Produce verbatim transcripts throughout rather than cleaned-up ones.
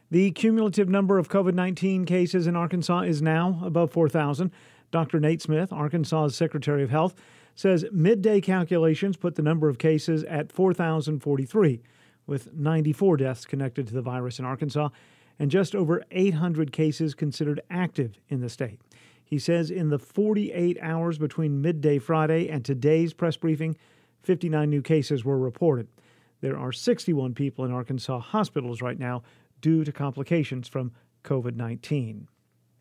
The cumulative number of COVID nineteen cases in Arkansas is now above four thousand. Doctor Nate Smith, Arkansas's Secretary of Health, says midday calculations put the number of cases at four thousand forty-three, with ninety-four deaths connected to the virus in Arkansas and just over eight hundred cases considered active in the state. He says in the forty-eight hours between midday Friday and today's press briefing, fifty-nine new cases were reported. There are sixty-one people in Arkansas hospitals right now due to complications from COVID nineteen.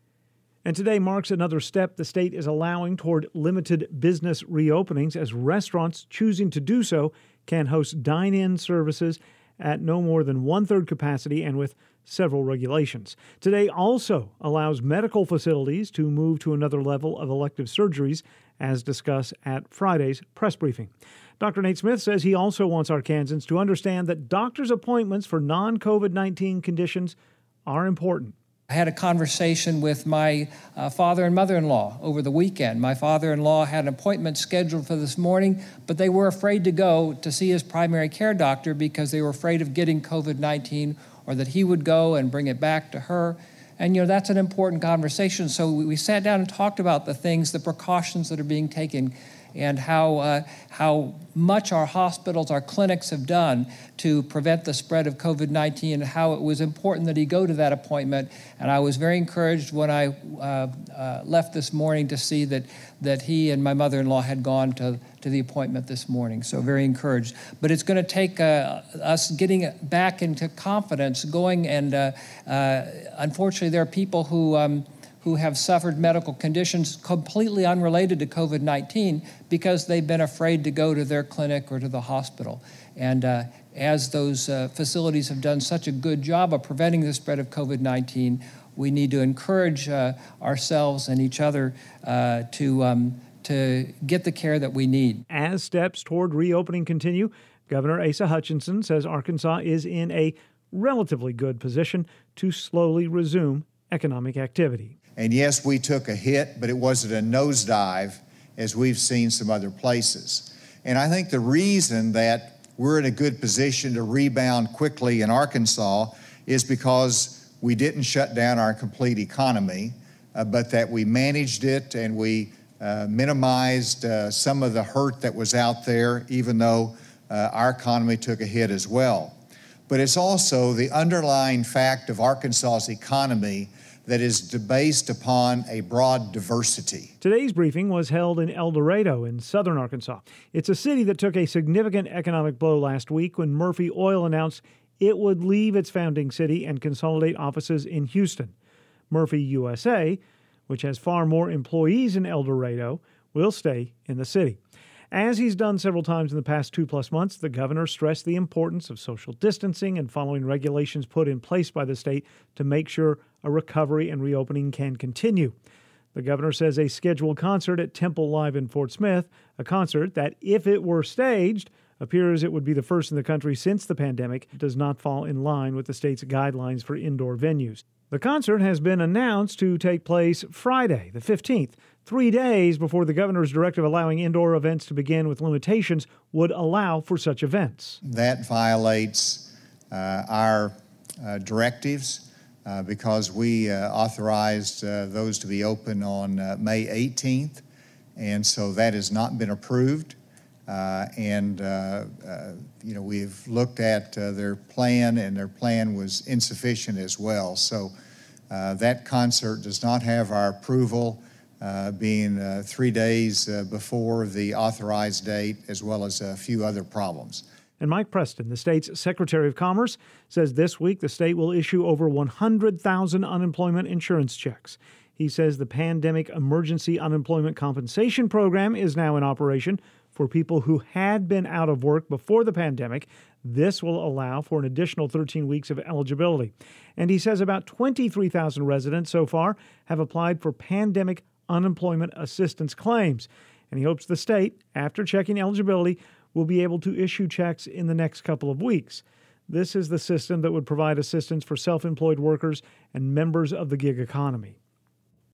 And today marks another step the state is allowing toward limited business reopenings as restaurants choosing to do so can host dine-in services at no more than one-third capacity and with several regulations. Today also allows medical facilities to move to another level of elective surgeries, as discussed at Friday's press briefing. Doctor Nate Smith says he also wants Arkansans to understand that doctor's appointments for non-COVID nineteen conditions are important. I had a conversation with my uh, father and mother-in-law over the weekend. My father-in-law had an appointment scheduled for this morning, but they were afraid to go to see his primary care doctor because they were afraid of getting COVID nineteen or that he would go and bring it back to her. And, you know, that's an important conversation. So we, we sat down and talked about the things, the precautions that are being taken, and how uh, how much our hospitals, our clinics have done to prevent the spread of COVID nineteen, and how it was important that he go to that appointment. And I was very encouraged when I uh, uh, left this morning to see that that he and my mother-in-law had gone to, to the appointment this morning. So very encouraged. But it's going to take uh, us getting back into confidence, going and uh, uh, unfortunately there are people who um, who have suffered medical conditions completely unrelated to COVID nineteen because they've been afraid to go to their clinic or to the hospital. And uh, as those uh, facilities have done such a good job of preventing the spread of COVID nineteen, we need to encourage uh, ourselves and each other uh, to, um, to get the care that we need. As steps toward reopening continue, Governor Asa Hutchinson says Arkansas is in a relatively good position to slowly resume economic activity. And yes, we took a hit, but it wasn't a nosedive as we've seen some other places. And I think the reason that we're in a good position to rebound quickly in Arkansas is because we didn't shut down our complete economy, uh, but that we managed it and we uh, minimized uh, some of the hurt that was out there, even though uh, our economy took a hit as well. But it's also the underlying fact of Arkansas's economy that is based upon a broad diversity. Today's briefing was held in El Dorado in southern Arkansas. It's a city that took a significant economic blow last week when Murphy Oil announced it would leave its founding city and consolidate offices in Houston. Murphy U S A, which has far more employees in El Dorado, will stay in the city. As he's done several times in the past two-plus months, the governor stressed the importance of social distancing and following regulations put in place by the state to make sure a recovery and reopening can continue. The governor says a scheduled concert at Temple Live in Fort Smith, a concert that, if it were staged, appears it would be the first in the country since the pandemic, does not fall in line with the state's guidelines for indoor venues. The concert has been announced to take place Friday, the fifteenth, three days before the governor's directive allowing indoor events to begin with limitations would allow for such events. That violates uh, our uh, directives uh, because we uh, authorized uh, those to be open on uh, May eighteenth, and so that has not been approved. Uh, and, uh, uh, you know, we've looked at uh, their plan, and their plan was insufficient as well. So uh, that concert does not have our approval, uh, being uh, three days uh, before the authorized date, as well as a few other problems. And Mike Preston, the state's Secretary of Commerce, says this week the state will issue over one hundred thousand unemployment insurance checks. He says the Pandemic Emergency Unemployment Compensation Program is now in operation for people who had been out of work before the pandemic. This will allow for an additional thirteen weeks of eligibility. And he says about twenty-three thousand residents so far have applied for pandemic unemployment assistance claims. And he hopes the state, after checking eligibility, will be able to issue checks in the next couple of weeks. This is the system that would provide assistance for self-employed workers and members of the gig economy.